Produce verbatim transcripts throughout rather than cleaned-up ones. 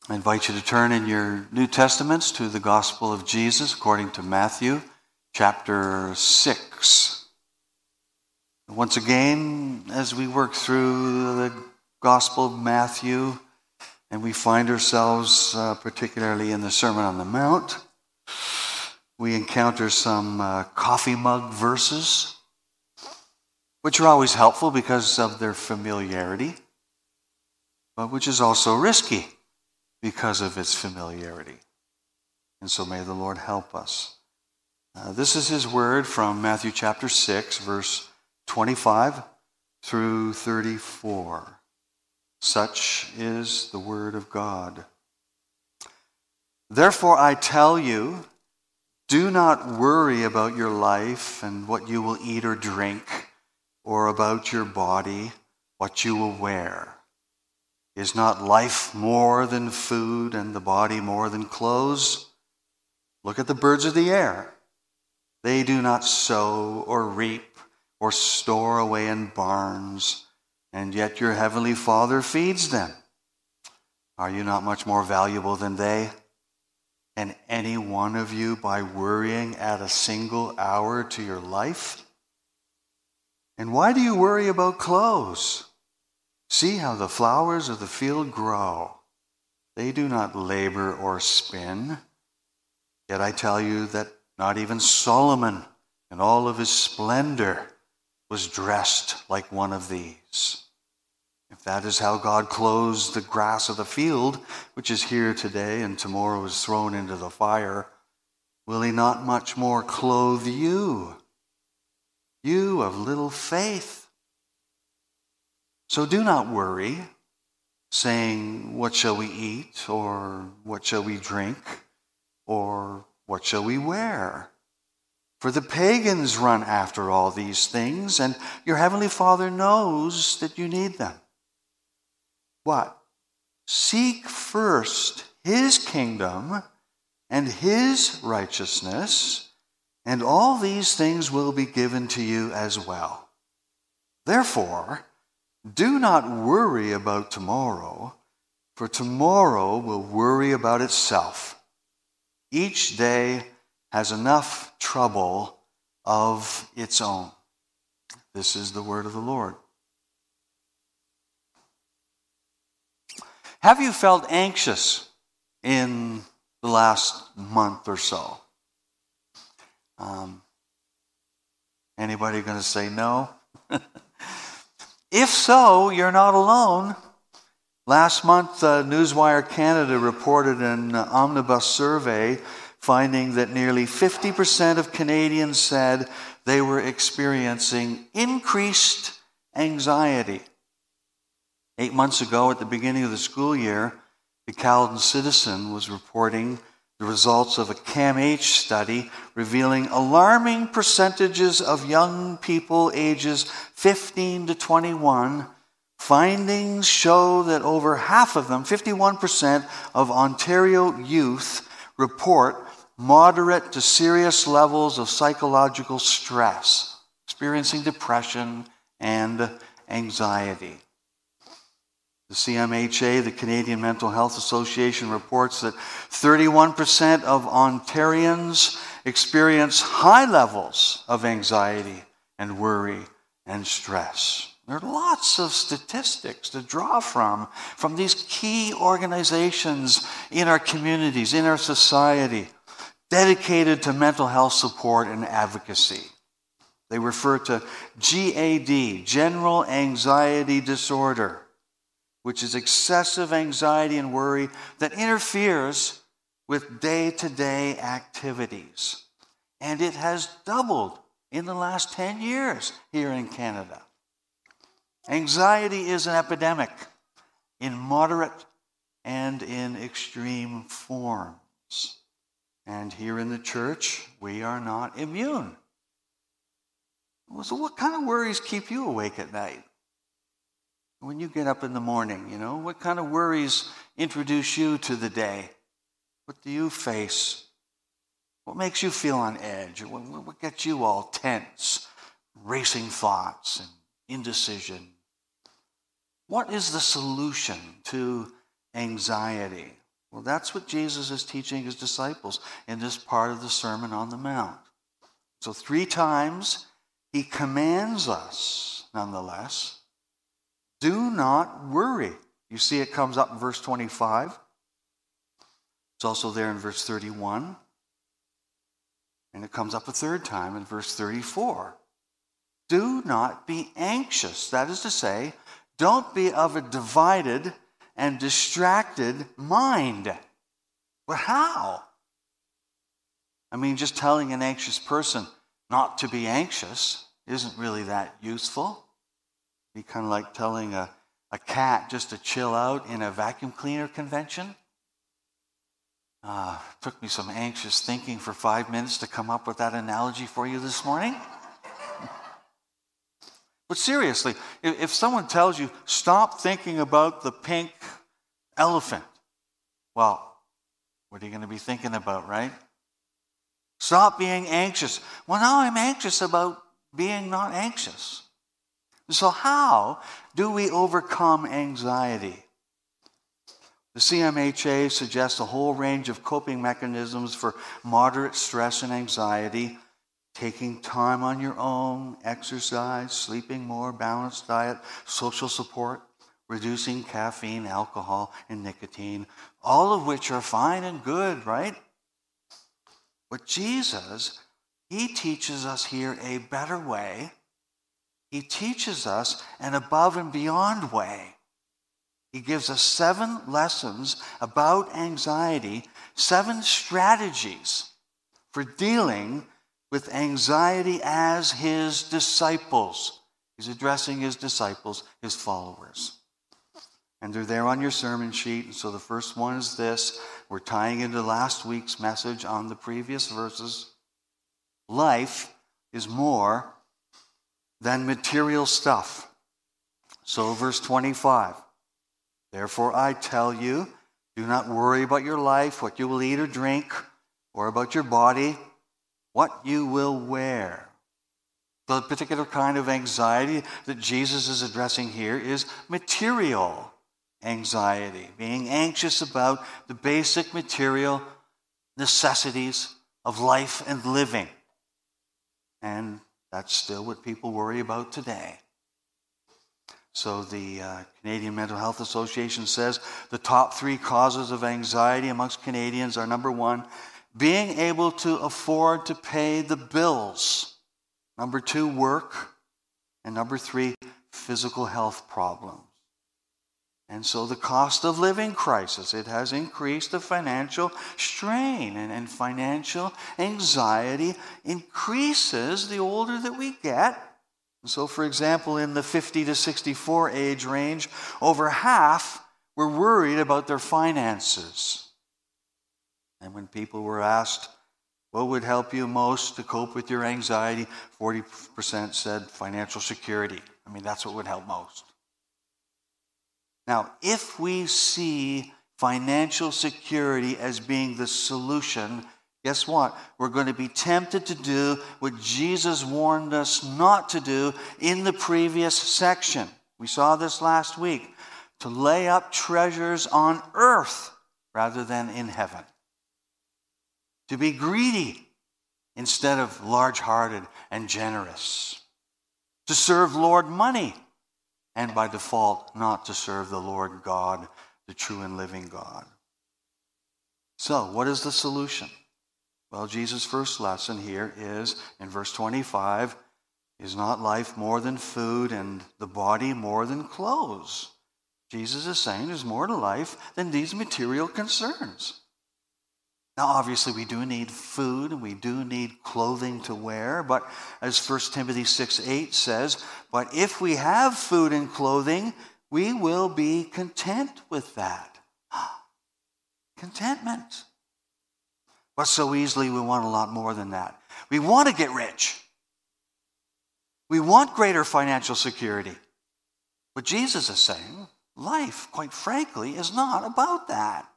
I invite you to turn in your New Testaments to the Gospel of Jesus according to Matthew chapter six. Once again, as we work through the Gospel of Matthew, and we find ourselves uh, particularly in the Sermon on the Mount, we encounter some uh, coffee mug verses, which are always helpful because of their familiarity, but which is also risky because of its familiarity. And so may the Lord help us. Uh, this is his word from Matthew chapter six, verse twenty-five through thirty-four. Such is the word of God. Therefore I tell you, do not worry about your life and what you will eat or drink, or about your body, what you will wear. Is not life more than food and the body more than clothes? Look at the birds of the air. They do not sow or reap or store away in barns, and yet your heavenly Father feeds them. Are you not much more valuable than they? Can any one of you, by worrying, add a single hour to your life? And why do you worry about clothes? See how the flowers of the field grow. They do not labor or spin. Yet I tell you that not even Solomon in all of his splendor was dressed like one of these. If that is how God clothes the grass of the field, which is here today and tomorrow is thrown into the fire, will he not much more clothe you, you of little faith? So do not worry, saying, what shall we eat, or what shall we drink, or what shall we wear? For the pagans run after all these things, and your heavenly Father knows that you need them. What? Seek first his kingdom and his righteousness, and all these things will be given to you as well. Therefore, do not worry about tomorrow, for tomorrow will worry about itself. Each day has enough trouble of its own. This is the word of the Lord. Have you felt anxious in the last month or so? Um, anybody going to say no? If so, you're not alone. Last month, uh, Newswire Canada reported an uh, omnibus survey finding that nearly fifty percent of Canadians said they were experiencing increased anxiety. Eight months ago, at the beginning of the school year, the Caledon Citizen was reporting the results of a CAMH study revealing alarming percentages of young people ages fifteen to twenty-one. Findings show that over half of them, fifty-one percent of Ontario youth, report moderate to serious levels of psychological stress, experiencing depression and anxiety. The C M H A, the Canadian Mental Health Association, reports that thirty-one percent of Ontarians experience high levels of anxiety and worry and stress. There are lots of statistics to draw from, from these key organizations in our communities, in our society, dedicated to mental health support and advocacy. They refer to G A D, General Anxiety Disorder, which is excessive anxiety and worry that interferes with day-to-day activities. And it has doubled in the last ten years here in Canada. Anxiety is an epidemic in moderate and in extreme forms. And here in the church, we are not immune. So what kind of worries keep you awake at night? When you get up in the morning, you know, what kind of worries introduce you to the day? What do you face? What makes you feel on edge? What, what gets you all tense, racing thoughts and indecision? What is the solution to anxiety? Well, that's what Jesus is teaching his disciples in this part of the Sermon on the Mount. So three times he commands us, nonetheless, do not worry. You see it comes up in verse twenty-five. It's also there in verse thirty-one. And it comes up a third time in verse thirty-four. Do not be anxious. That is to say, don't be of a divided and distracted mind. But how? I mean, just telling an anxious person not to be anxious isn't really that useful. It'd be kind of like telling a, a cat just to chill out in a vacuum cleaner convention. Uh, took me some anxious thinking for five minutes to come up with that analogy for you this morning. But seriously, if, if someone tells you, stop thinking about the pink elephant, well, what are you going to be thinking about, right? Stop being anxious. Well, now I'm anxious about being not anxious. So how do we overcome anxiety? The C M H A suggests a whole range of coping mechanisms for moderate stress and anxiety: taking time on your own, exercise, sleeping more, balanced diet, social support, reducing caffeine, alcohol, and nicotine, all of which are fine and good, right? But Jesus, he teaches us here a better way. He teaches us an above and beyond way. He gives us seven lessons about anxiety, seven strategies for dealing with anxiety as his disciples. He's addressing his disciples, his followers. And they're there on your sermon sheet. And so the first one is this. We're tying into last week's message on the previous verses. Life is more than material stuff. So verse twenty-five. Therefore I tell you, do not worry about your life, what you will eat or drink, or about your body, what you will wear. The particular kind of anxiety that Jesus is addressing here is material anxiety, being anxious about the basic material necessities of life and living. And that's still what people worry about today. So the uh, Canadian Mental Health Association says the top three causes of anxiety amongst Canadians are, number one, being able to afford to pay the bills. Number two, work. And number three, physical health problems. And so the cost of living crisis, it has increased the financial strain, and, and financial anxiety increases the older that we get. And so, for example, in the fifty to sixty-four age range, over half were worried about their finances. And when people were asked, what would help you most to cope with your anxiety, forty percent said financial security. I mean, that's what would help most. Now, if we see financial security as being the solution, guess what? We're going to be tempted to do what Jesus warned us not to do in the previous section. We saw this last week. To lay up treasures on earth rather than in heaven. To be greedy instead of large-hearted and generous. To serve Lord money, and by default, not to serve the Lord God, the true and living God. So, what is the solution? Well, Jesus' first lesson here is, in verse twenty-five, is not life more than food and the body more than clothes? Jesus is saying there's more to life than these material concerns. Now, obviously, we do need food, and we do need clothing to wear, but as First Timothy six eight says, but if we have food and clothing, we will be content with that. Contentment. But so easily we want a lot more than that. We want to get rich. We want greater financial security. But Jesus is saying, life, quite frankly, is not about that.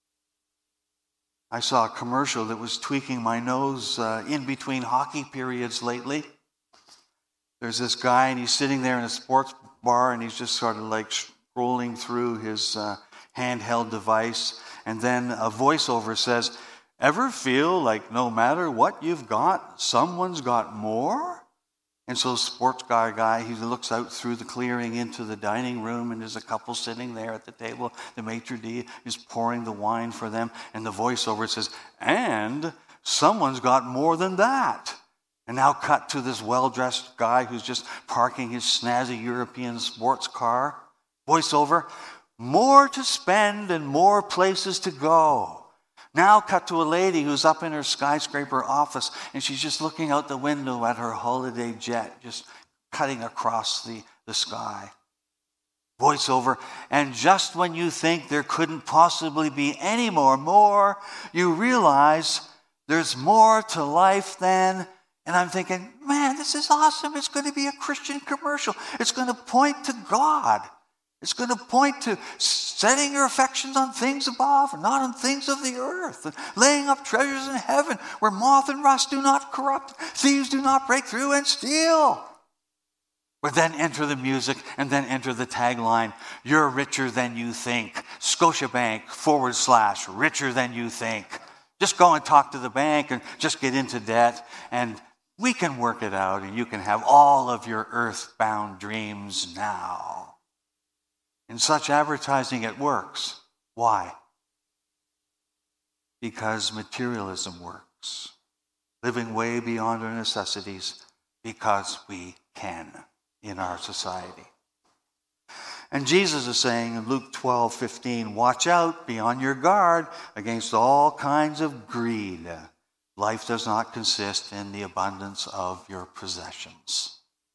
I saw a commercial that was tweaking my nose uh, in between hockey periods lately. There's this guy, and he's sitting there in a sports bar, and he's just sort of like scrolling through his uh, handheld device, and then a voiceover says, ever feel like no matter what you've got, someone's got more? And so sports car guy, he looks out through the clearing into the dining room, and there's a couple sitting there at the table. The maitre d' is pouring the wine for them, and the voiceover says, and someone's got more than that. And now cut to this well-dressed guy who's just parking his snazzy European sports car. Voiceover, more to spend and more places to go. Now cut to a lady who's up in her skyscraper office, and she's just looking out the window at her holiday jet, just cutting across the, the sky. Voiceover, and just when you think there couldn't possibly be any more more, you realize there's more to life than, and I'm thinking, man, this is awesome. It's going to be a Christian commercial. It's going to point to God. It's going to point to setting your affections on things above and not on things of the earth, and laying up treasures in heaven where moth and rust do not corrupt, thieves do not break through and steal. But then enter the music, and then enter the tagline, you're richer than you think. Scotiabank forward slash richer than you think. Just go and talk to the bank and just get into debt, and we can work it out, and you can have all of your earthbound dreams now. In such advertising, it works. Why? Because materialism works. Living way beyond our necessities because we can in our society. And Jesus is saying in Luke twelve fifteen, watch out, be on your guard against all kinds of greed. Life does not consist in the abundance of your possessions.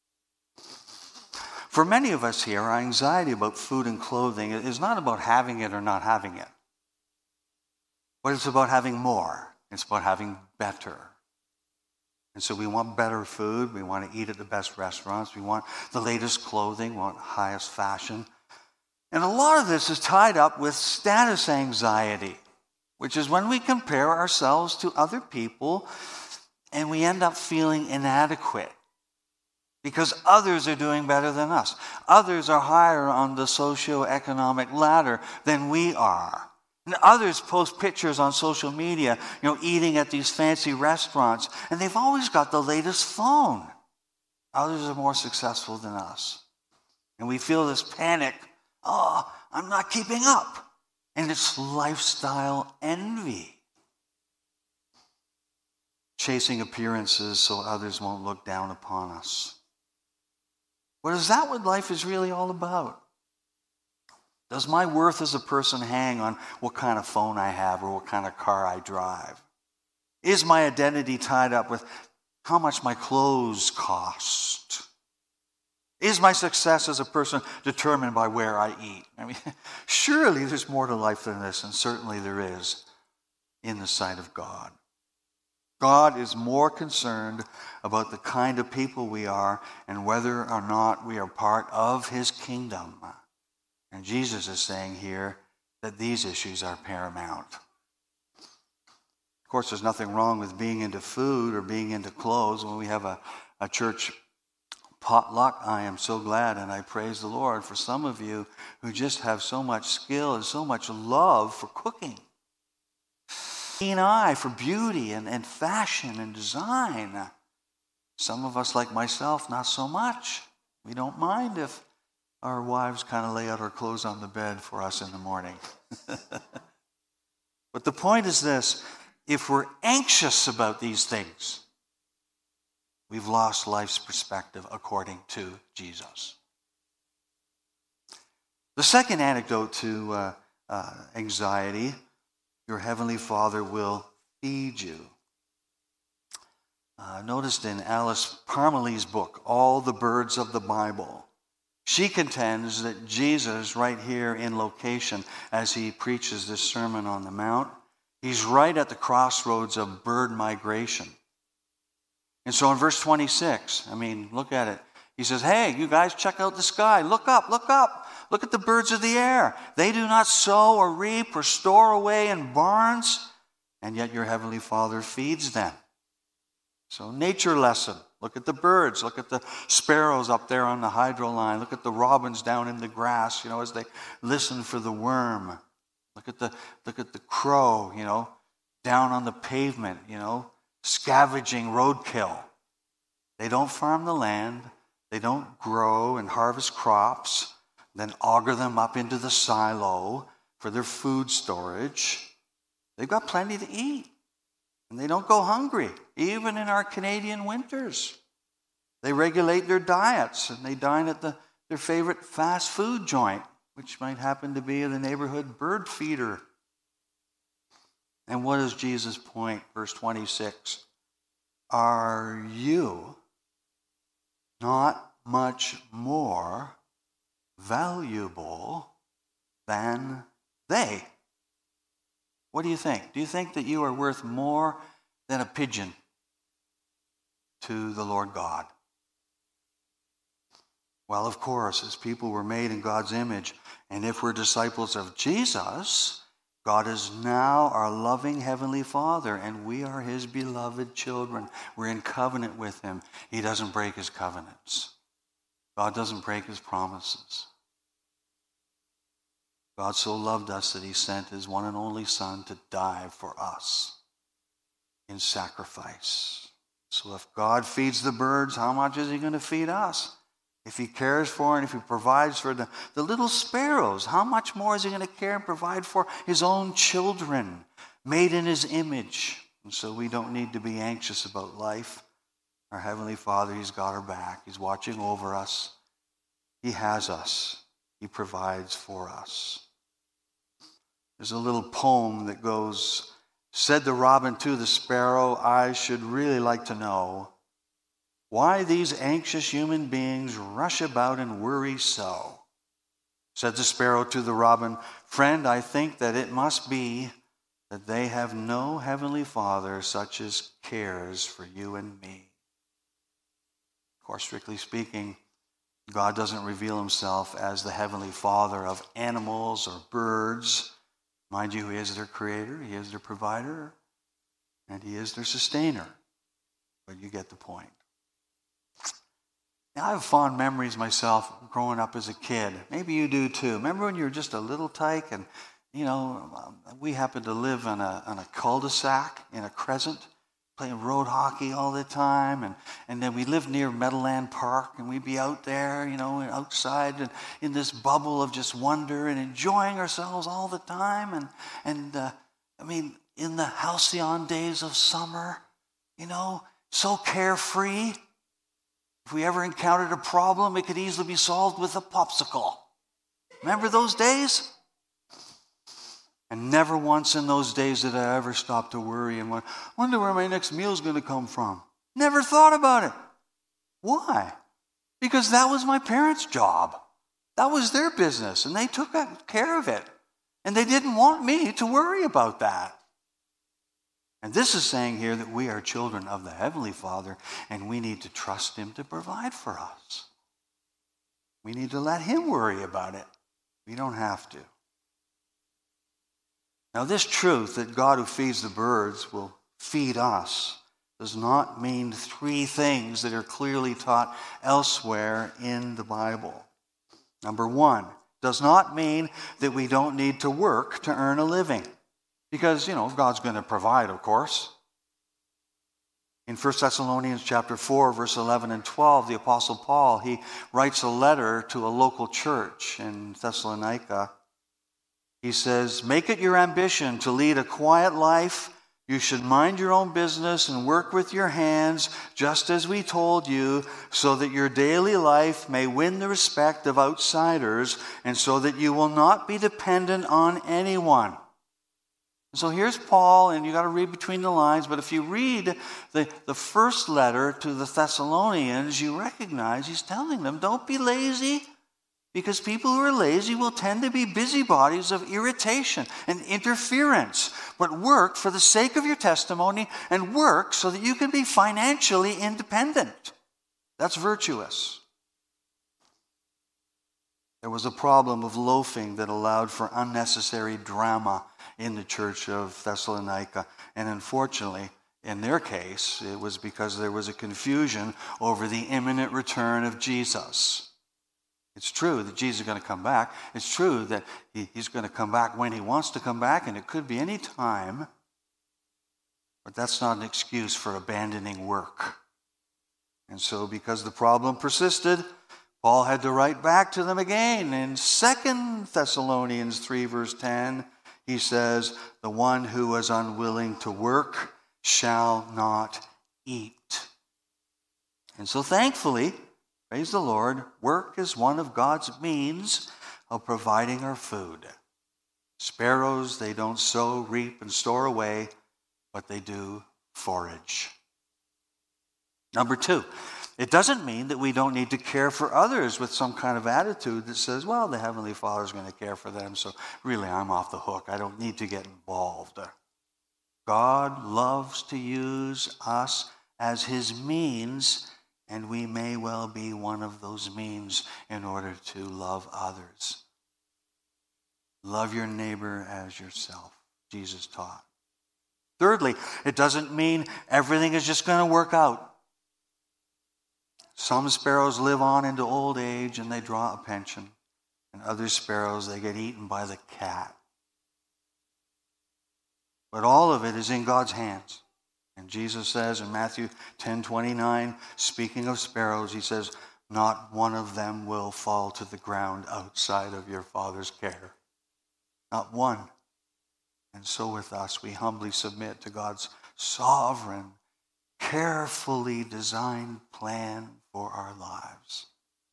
For many of us here, our anxiety about food and clothing is not about having it or not having it. But it's about having more. It's about having better. And so we want better food. We want to eat at the best restaurants. We want the latest clothing. We want highest fashion. And a lot of this is tied up with status anxiety, which is when we compare ourselves to other people and we end up feeling inadequate. Because others are doing better than us. Others are higher on the socioeconomic ladder than we are. And others post pictures on social media, you know, eating at these fancy restaurants, and they've always got the latest phone. Others are more successful than us. And we feel this panic, oh, I'm not keeping up. And it's lifestyle envy. Chasing appearances so others won't look down upon us. But is that what life is really all about? Does my worth as a person hang on what kind of phone I have or what kind of car I drive? Is my identity tied up with how much my clothes cost? Is my success as a person determined by where I eat? I mean, surely there's more to life than this, and certainly there is in the sight of God. God is more concerned about the kind of people we are and whether or not we are part of his kingdom. And Jesus is saying here that these issues are paramount. Of course, there's nothing wrong with being into food or being into clothes. When we have a, a church potluck, I am so glad and I praise the Lord for some of you who just have so much skill and so much love for cooking. Keen eye for beauty and, and fashion and design. Some of us, like myself, not so much. We don't mind if our wives kind of lay out our clothes on the bed for us in the morning. But the point is this, if we're anxious about these things, we've lost life's perspective according to Jesus. The second antidote to uh, uh, anxiety, your heavenly Father will feed you. Uh, noticed in Alice Parmalee's book, All the Birds of the Bible, she contends that Jesus, right here in location, as he preaches this Sermon on the Mount, he's right at the crossroads of bird migration. And so in verse twenty-six, I mean, look at it. He says, hey, you guys, check out the sky. Look up, look up. Look at the birds of the air. They do not sow or reap or store away in barns, and yet your heavenly Father feeds them. So nature lesson. Look at the birds. Look at the sparrows up there on the hydro line. Look at the robins down in the grass, you know, as they listen for the worm. Look Look at the look at the crow, you know, down on the pavement, you know, scavenging roadkill. They don't farm the land. They don't grow and harvest crops, then auger them up into the silo for their food storage. They've got plenty to eat, and they don't go hungry, even in our Canadian winters. They regulate their diets, and they dine at the, their favorite fast food joint, which might happen to be the neighborhood bird feeder. And what is Jesus' point? Verse twenty-six. Are you not much more valuable than they? What do you think? Do you think that you are worth more than a pigeon to the Lord God? Well, of course, as people were made in God's image, and if we're disciples of Jesus, God is now our loving Heavenly Father, and we are His beloved children. We're in covenant with Him. He doesn't break His covenants. God doesn't break His promises. God so loved us that He sent His one and only Son to die for us in sacrifice. So if God feeds the birds, how much is He going to feed us? If He cares for and if He provides for the, the little sparrows, how much more is He going to care and provide for His own children, made in His image? And so we don't need to be anxious about life. Our Heavenly Father, He's got our back. He's watching over us. He has us. He provides for us. There's a little poem that goes, said the robin to the sparrow, I should really like to know why these anxious human beings rush about and worry so. Said the sparrow to the robin, friend, I think that it must be that they have no heavenly Father such as cares for you and me. Of course, strictly speaking, God doesn't reveal Himself as the heavenly Father of animals or birds. Mind you, He is their creator, He is their provider, and He is their sustainer. But you get the point. Now, I have fond memories myself growing up as a kid. Maybe you do too. Remember when you were just a little tyke and, you know, we happened to live on a, on a cul-de-sac in a crescent, playing road hockey all the time. And, and then we lived near Meadowland Park, and we'd be out there, you know, outside and in this bubble of just wonder and enjoying ourselves all the time. And, and uh, I mean, in the halcyon days of summer, you know, so carefree. If we ever encountered a problem, it could easily be solved with a popsicle. Remember those days? And never once in those days did I ever stop to worry and wonder where my next meal is going to come from. Never thought about it. Why? Because that was my parents' job. That was their business, and they took care of it. And they didn't want me to worry about that. And this is saying here that we are children of the Heavenly Father, and we need to trust Him to provide for us. We need to let Him worry about it. We don't have to. Now, this truth that God who feeds the birds will feed us does not mean three things that are clearly taught elsewhere in the Bible. Number one, does not mean that we don't need to work to earn a living. Because, you know, God's going to provide, of course. In First Thessalonians chapter four, verse eleven and twelve, the Apostle Paul, he writes a letter to a local church in Thessalonica. He says, make it your ambition to lead a quiet life. You should mind your own business and work with your hands, just as we told you, so that your daily life may win the respect of outsiders, and so that you will not be dependent on anyone. So here's Paul, and you got to read between the lines, but if you read the, the first letter to the Thessalonians, you recognize he's telling them, don't be lazy, because people who are lazy will tend to be busybodies of irritation and interference, but work for the sake of your testimony and work so that you can be financially independent. That's virtuous. There was a problem of loafing that allowed for unnecessary drama in the church of Thessalonica. And unfortunately, in their case, it was because there was a confusion over the imminent return of Jesus. It's true that Jesus is going to come back. It's true that he, he's going to come back when he wants to come back, and it could be any time. But that's not an excuse for abandoning work. And so because the problem persisted, Paul had to write back to them again. In Second Thessalonians three, verse ten, he says, the one who is unwilling to work shall not eat. And so thankfully, praise the Lord, work is one of God's means of providing our food. Sparrows, they don't sow, reap, and store away, but they do forage. Number two, it doesn't mean that we don't need to care for others with some kind of attitude that says, well, the Heavenly Father's going to care for them, so really I'm off the hook. I don't need to get involved. God loves to use us as his means, and we may well be one of those means in order to love others. Love your neighbor as yourself, Jesus taught. Thirdly, it doesn't mean everything is just going to work out. Some sparrows live on into old age and they draw a pension. And other sparrows, they get eaten by the cat. But all of it is in God's hands. And Jesus says in Matthew ten twenty-nine, speaking of sparrows, he says, not one of them will fall to the ground outside of your Father's care. Not one. And so with us, we humbly submit to God's sovereign, carefully designed plan for our lives.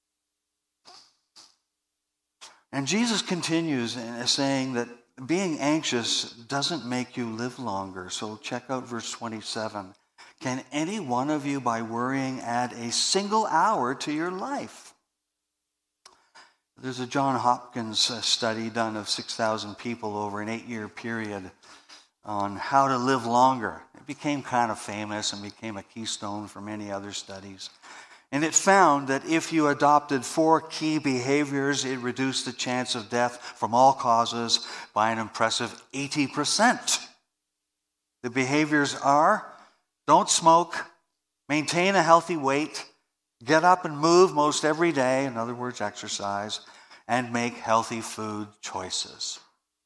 And Jesus continues in saying that being anxious doesn't make you live longer. So check out verse twenty-seven. Can any one of you by worrying add a single hour to your life? There's a John Hopkins study done of six thousand people over an eight-year period on how to live longer. It became kind of famous and became a keystone for many other studies. And it found that if you adopted four key behaviors, it reduced the chance of death from all causes by an impressive eighty percent. The behaviors are: don't smoke, maintain a healthy weight, get up and move most every day, in other words, exercise, and make healthy food choices.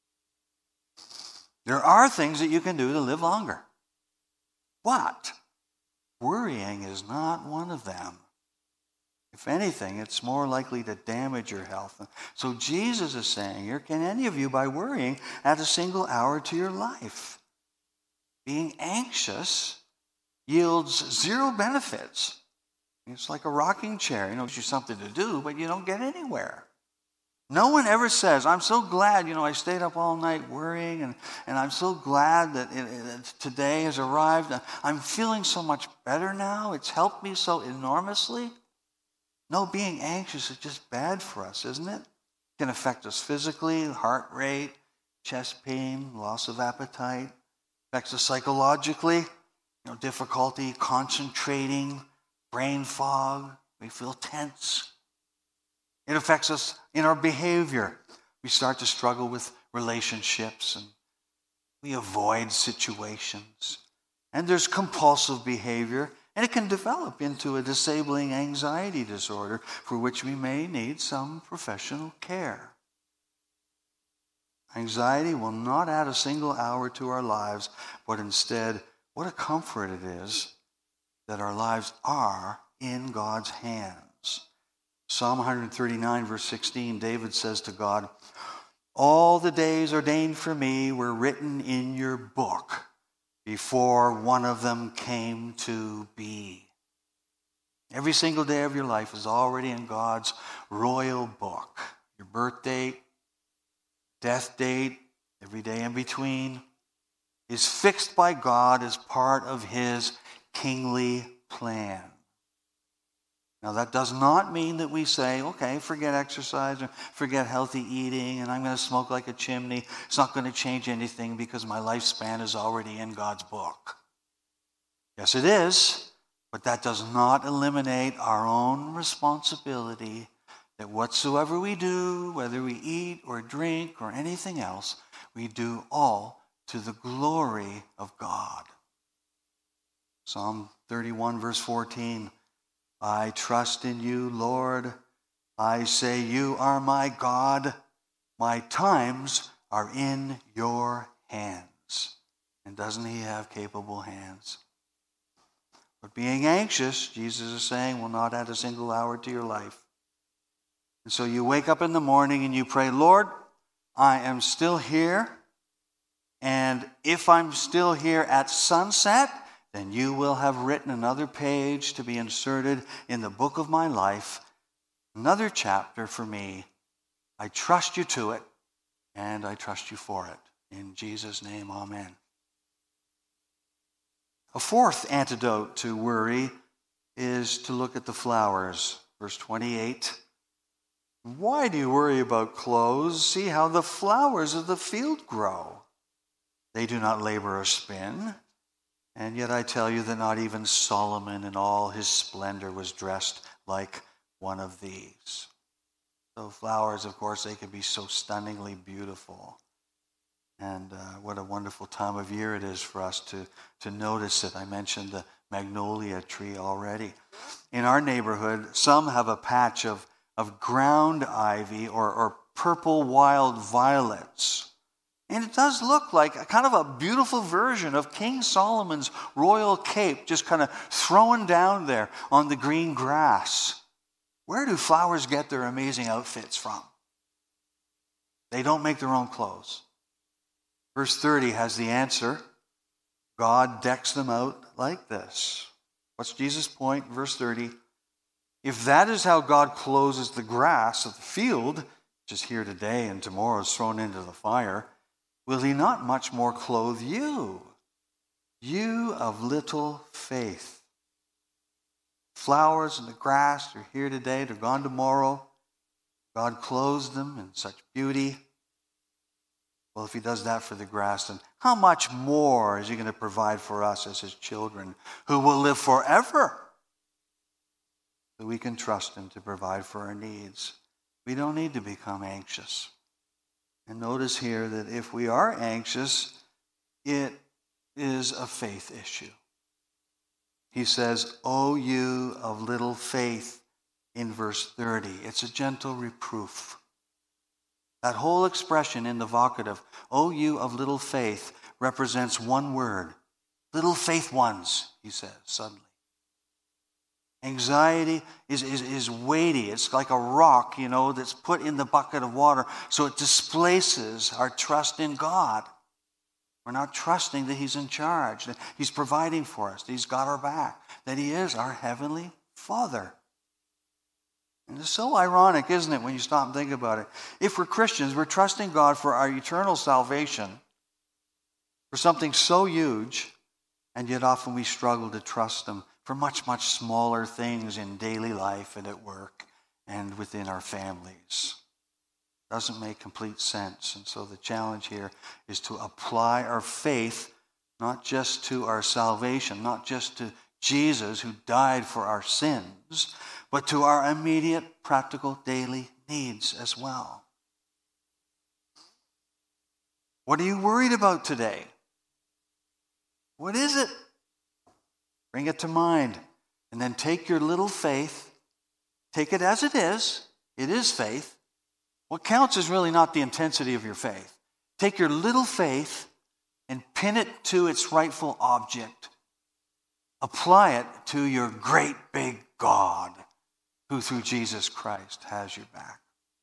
There are things that you can do to live longer. But worrying is not one of them. If anything, it's more likely to damage your health. So Jesus is saying here, can any of you, by worrying, add a single hour to your life? Being anxious yields zero benefits. It's like a rocking chair. You know, it gives you something to do, but you don't get anywhere. No one ever says, I'm so glad, you know, I stayed up all night worrying, and, and I'm so glad that it, it, today has arrived. I'm feeling so much better now. It's helped me so enormously. No, being anxious is just bad for us, isn't it? It can affect us physically, heart rate, chest pain, loss of appetite. It affects us psychologically, you know, difficulty concentrating, brain fog. We feel tense. It affects us in our behavior. We start to struggle with relationships and we avoid situations. And there's compulsive behavior, and it can develop into a disabling anxiety disorder for which we may need some professional care. Anxiety will not add a single hour to our lives, but instead, what a comfort it is that our lives are in God's hands. Psalm one thirty-nine, verse sixteen, David says to God, all the days ordained for me were written in your book before one of them came to be. Every single day of your life is already in God's royal book. Your birth date, death date, every day in between is fixed by God as part of his kingly plan. Now, that does not mean that we say, okay, forget exercise or forget healthy eating and I'm going to smoke like a chimney. It's not going to change anything because my lifespan is already in God's book. Yes, it is, but that does not eliminate our own responsibility that whatsoever we do, whether we eat or drink or anything else, we do all to the glory of God. Psalm thirty-one, verse fourteen, I trust in you, Lord. I say, you are my God. My times are in your hands. And doesn't he have capable hands? But being anxious, Jesus is saying, will not add a single hour to your life. And so you wake up in the morning and you pray, Lord, I am still here. And if I'm still here at sunset, then you will have written another page to be inserted in the book of my life, another chapter for me. I trust you to it, and I trust you for it. In Jesus' name, amen. A fourth antidote to worry is to look at the flowers. Verse twenty-eight. Why do you worry about clothes? See how the flowers of the field grow. They do not labor or spin. And yet I tell you that not even Solomon in all his splendor was dressed like one of these. So flowers, of course, they can be so stunningly beautiful. And uh, what a wonderful time of year it is for us to, to notice it. I mentioned the magnolia tree already. In our neighborhood, some have a patch of, of ground ivy or, or purple wild violets. And it does look like a kind of a beautiful version of King Solomon's royal cape just kind of thrown down there on the green grass. Where do flowers get their amazing outfits from? They don't make their own clothes. Verse thirty has the answer. God decks them out like this. What's Jesus' point? Verse thirty. If that is how God clothes the grass of the field, which is here today and tomorrow is thrown into the fire, will he not much more clothe you, you of little faith? Flowers and the grass are here today, they're gone tomorrow. God clothes them in such beauty. Well, if he does that for the grass, then how much more is he going to provide for us as his children who will live forever? So we can trust him to provide for our needs. We don't need to become anxious. And notice here that if we are anxious, it is a faith issue. He says, "O you of little faith," in verse thirty. It's a gentle reproof. That whole expression in the vocative, "O you of little faith," represents one word. Little faith ones, he says suddenly. Anxiety is, is, is weighty. It's like a rock, you know, that's put in the bucket of water. So it displaces our trust in God. We're not trusting that he's in charge, that he's providing for us, that he's got our back, that he is our heavenly Father. And it's so ironic, isn't it, when you stop and think about it? If we're Christians, we're trusting God for our eternal salvation, for something so huge, and yet often we struggle to trust him for much, much smaller things in daily life and at work and within our families. Doesn't make complete sense. And so the challenge here is to apply our faith not just to our salvation, not just to Jesus who died for our sins, but to our immediate, practical, daily needs as well. What are you worried about today? What is it? Bring it to mind. And then take your little faith, take it as it is. It is faith. What counts is really not the intensity of your faith. Take your little faith and pin it to its rightful object. Apply it to your great big God, who through Jesus Christ has your back.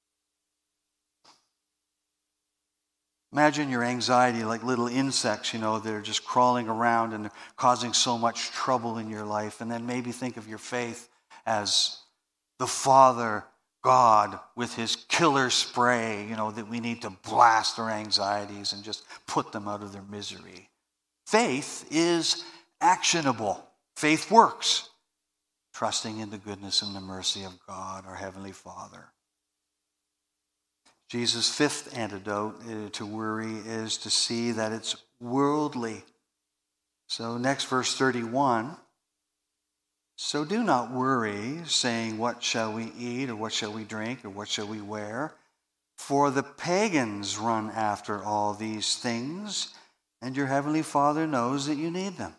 Imagine your anxiety like little insects, you know, that are just crawling around and causing so much trouble in your life. And then maybe think of your faith as the Father God with his killer spray, you know, that we need to blast our anxieties and just put them out of their misery. Faith is actionable. Faith works. Trusting in the goodness and the mercy of God, our Heavenly Father. Jesus' fifth antidote to worry is to see that it's worldly. So next, verse thirty-one. So do not worry, saying, what shall we eat, or what shall we drink, or what shall we wear? For the pagans run after all these things, and your Heavenly Father knows that you need them.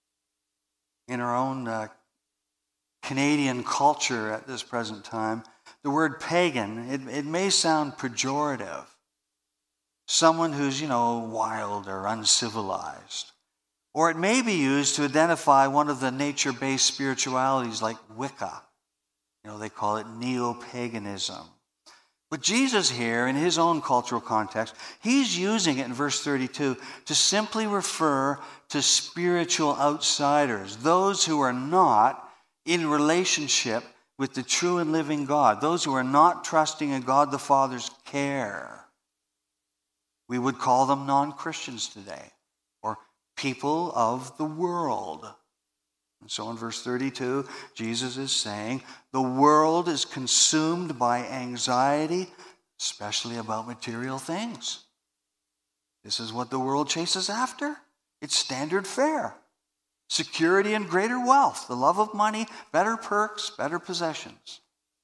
In our own uh, Canadian culture at this present time, the word pagan, it, it may sound pejorative. Someone who's, you know, wild or uncivilized. Or it may be used to identify one of the nature-based spiritualities like Wicca. You know, they call it neo-paganism. But Jesus here, in his own cultural context, he's using it in verse thirty-two to simply refer to spiritual outsiders, those who are not in relationship with the true and living God, those who are not trusting in God the Father's care. We would call them non-Christians today, or people of the world. And so in verse thirty-two, Jesus is saying, the world is consumed by anxiety, especially about material things. This is what the world chases after. It's standard fare. Security and greater wealth, the love of money, better perks, better possessions.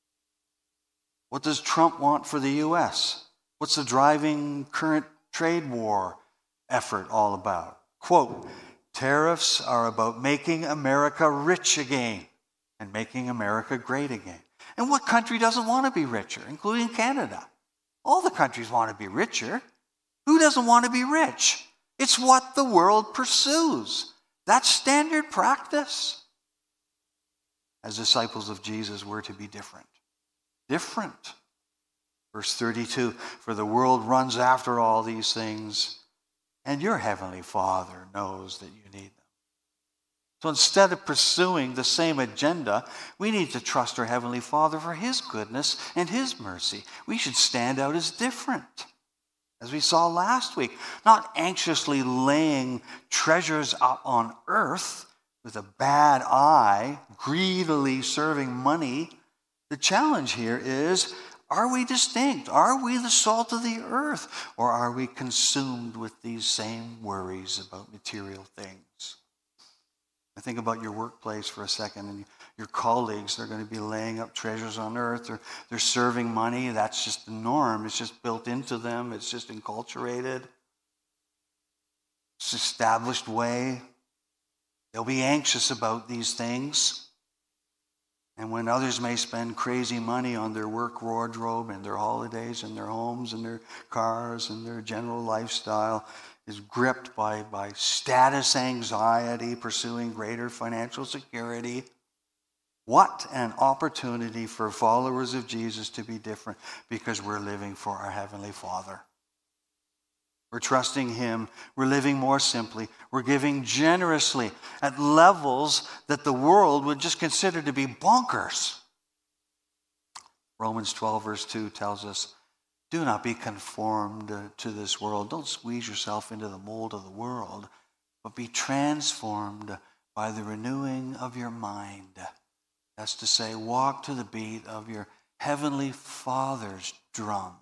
What does Trump want for the U S? What's the driving current trade war effort all about? Quote, tariffs are about making America rich again and making America great again. And what country doesn't want to be richer, including Canada? All the countries want to be richer. Who doesn't want to be rich? It's what the world pursues. That's standard practice. As disciples of Jesus, we're to be different. Different. Verse thirty-two, for the world runs after all these things, and your heavenly Father knows that you need them. So instead of pursuing the same agenda, we need to trust our Heavenly Father for his goodness and his mercy. We should stand out as different, as we saw last week, not anxiously laying treasures up on earth with a bad eye, greedily serving money. The challenge here is, are we distinct? Are we the salt of the earth? Or are we consumed with these same worries about material things? I think about your workplace for a second, and your colleagues, they're going to be laying up treasures on earth. They're, they're serving money. That's just the norm. It's just built into them. It's just enculturated. It's an established way. They'll be anxious about these things. And when others may spend crazy money on their work wardrobe and their holidays and their homes and their cars and their general lifestyle is gripped by, by status anxiety, pursuing greater financial security, what an opportunity for followers of Jesus to be different, because we're living for our Heavenly Father. We're trusting him. We're living more simply. We're giving generously at levels that the world would just consider to be bonkers. Romans twelve verse two tells us, do not be conformed to this world. Don't squeeze yourself into the mold of the world, but be transformed by the renewing of your mind. That's to say, walk to the beat of your Heavenly Father's drum.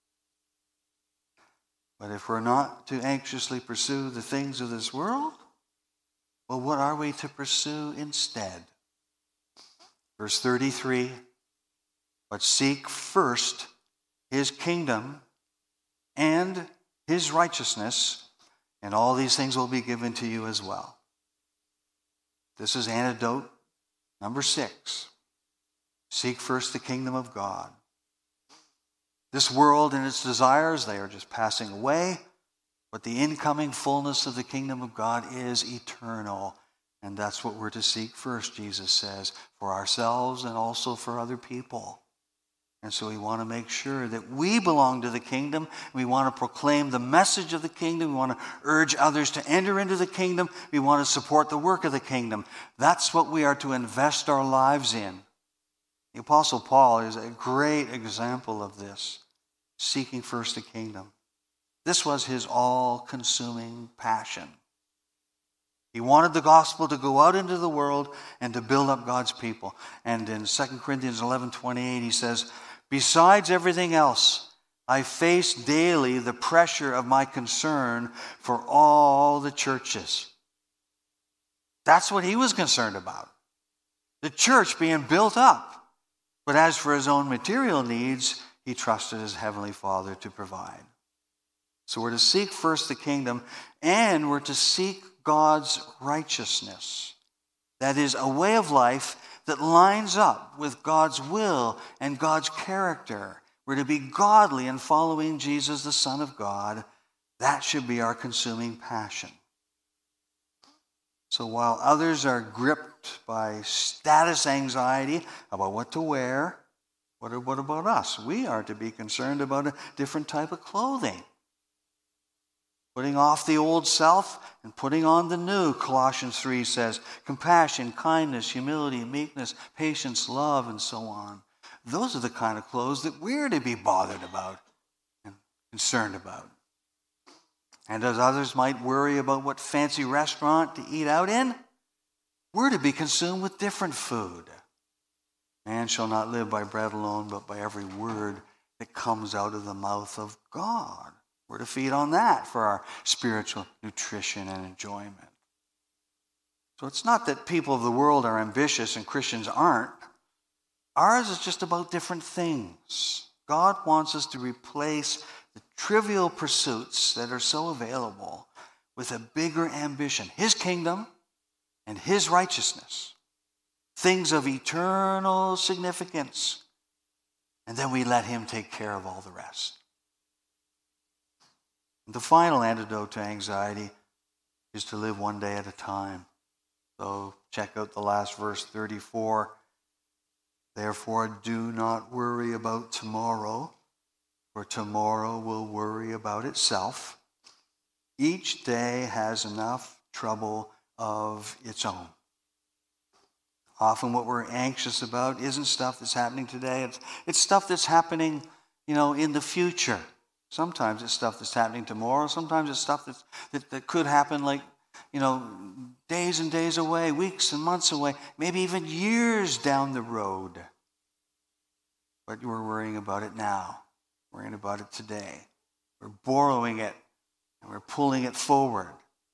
But if we're not to anxiously pursue the things of this world, well, what are we to pursue instead? Verse thirty-three, but seek first his kingdom and his righteousness, and all these things will be given to you as well. This is antidote number six. Seek first the kingdom of God. This world and its desires, they are just passing away, but the incoming fullness of the kingdom of God is eternal. And that's what we're to seek first, Jesus says, for ourselves and also for other people. And so we want to make sure that we belong to the kingdom. We want to proclaim the message of the kingdom. We want to urge others to enter into the kingdom. We want to support the work of the kingdom. That's what we are to invest our lives in. The Apostle Paul is a great example of this, seeking first the kingdom. This was his all-consuming passion. He wanted the gospel to go out into the world and to build up God's people. And in Second Corinthians eleven twenty-eight, he says, besides everything else, I face daily the pressure of my concern for all the churches. That's what he was concerned about. The church being built up. But as for his own material needs, he trusted his Heavenly Father to provide. So we're to seek first the kingdom, and we're to seek God's righteousness. That is a way of life that lines up with God's will and God's character. We're to be godly in following Jesus, the Son of God. That should be our consuming passion. So while others are gripped by status anxiety about what to wear, what, what about us? We are to be concerned about a different type of clothing. Putting off the old self and putting on the new, Colossians three says. Compassion, kindness, humility, meekness, patience, love, and so on. Those are the kind of clothes that we're to be bothered about and concerned about. And as others might worry about what fancy restaurant to eat out in, we're to be consumed with different food. Man shall not live by bread alone, but by every word that comes out of the mouth of God. We're to feed on that for our spiritual nutrition and enjoyment. So it's not that people of the world are ambitious and Christians aren't. Ours is just about different things. God wants us to replace the trivial pursuits that are so available with a bigger ambition, His kingdom and His righteousness, things of eternal significance, and then we let Him take care of all the rest. The final antidote to anxiety is to live one day at a time. So check out the last verse, thirty-four. Therefore, do not worry about tomorrow, for tomorrow will worry about itself. Each day has enough trouble of its own. Often what we're anxious about isn't stuff that's happening today. It's, it's stuff that's happening, you know, in the future. Sometimes it's stuff that's happening tomorrow. Sometimes it's stuff that's, that, that could happen like, you know, days and days away, weeks and months away, maybe even years down the road. But we're worrying about it now. Worrying about it today. We're borrowing it and we're pulling it forward.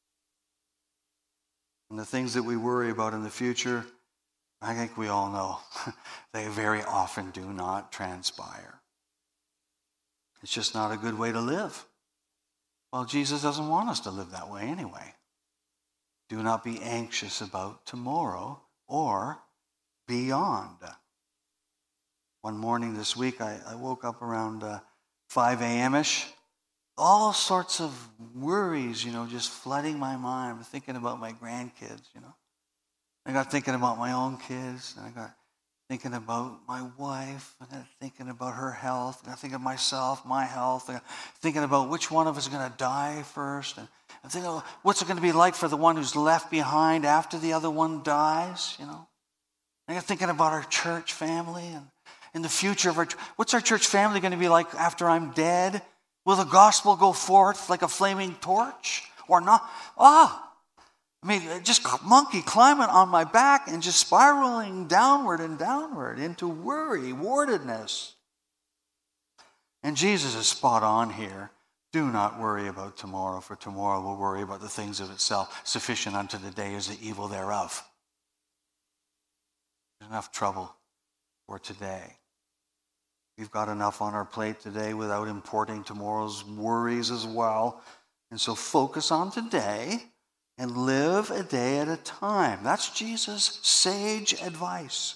And the things that we worry about in the future, I think we all know, they very often do not transpire. It's just not a good way to live. Well, Jesus doesn't want us to live that way anyway. Do not be anxious about tomorrow or beyond. One morning this week, I, I woke up around uh, five a.m.-ish. All sorts of worries, you know, just flooding my mind. I'm thinking about my grandkids, you know. I got thinking about my own kids, and I got thinking about my wife, and then thinking about her health, and I think of myself, my health, and thinking about which one of us is going to die first, and I'm thinking, oh, what's it going to be like for the one who's left behind after the other one dies, you know? I got thinking about our church family, and in the future of our, what's our church family going to be like after I'm dead? Will the gospel go forth like a flaming torch or not? Ah! I mean, just a monkey climbing on my back and just spiraling downward and downward into worry, wardedness. And Jesus is spot on here. Do not worry about tomorrow, for tomorrow will worry about the things of itself. Sufficient unto the day is the evil thereof. There's enough trouble for today. We've got enough on our plate today without importing tomorrow's worries as well. And so focus on today and live a day at a time. That's Jesus' sage advice.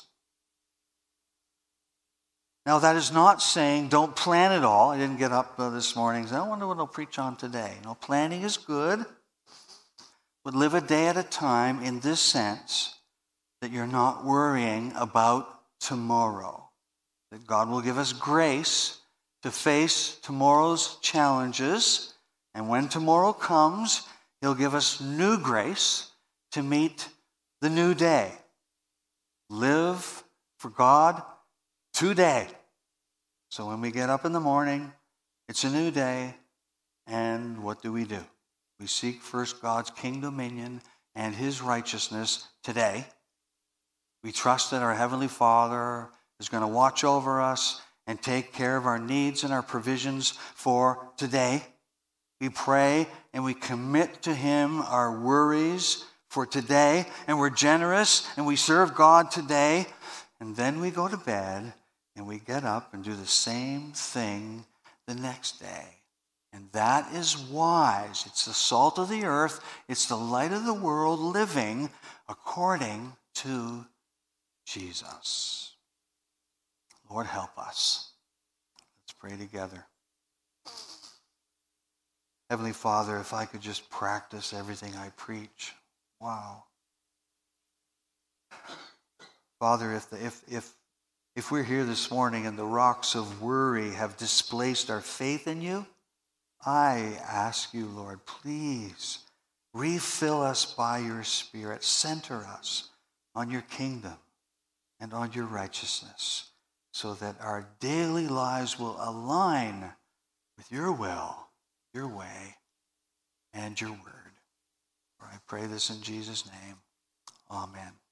Now, that is not saying don't plan it all. I didn't get up uh, this morning and say, I wonder what I'll preach on today. No, planning is good, but live a day at a time in this sense that you're not worrying about tomorrow. That God will give us grace to face tomorrow's challenges, and when tomorrow comes, He'll give us new grace to meet the new day. Live for God today. So when we get up in the morning, it's a new day, and what do we do? We seek first God's kingdom, dominion, and His righteousness today. We trust that our Heavenly Father is going to watch over us and take care of our needs and our provisions for today. We pray and we commit to Him our worries for today, and we're generous and we serve God today, and then we go to bed and we get up and do the same thing the next day. And that is wise. It's the salt of the earth. It's the light of the world living according to Jesus. Lord, help us. Let's pray together. Heavenly Father, if I could just practice everything I preach. Wow. Father, if, the, if, if, if we're here this morning and the rocks of worry have displaced our faith in you, I ask you, Lord, please refill us by your Spirit. Center us on your kingdom and on your righteousness so that our daily lives will align with your will, your way, and your word. For I pray this in Jesus' name. Amen.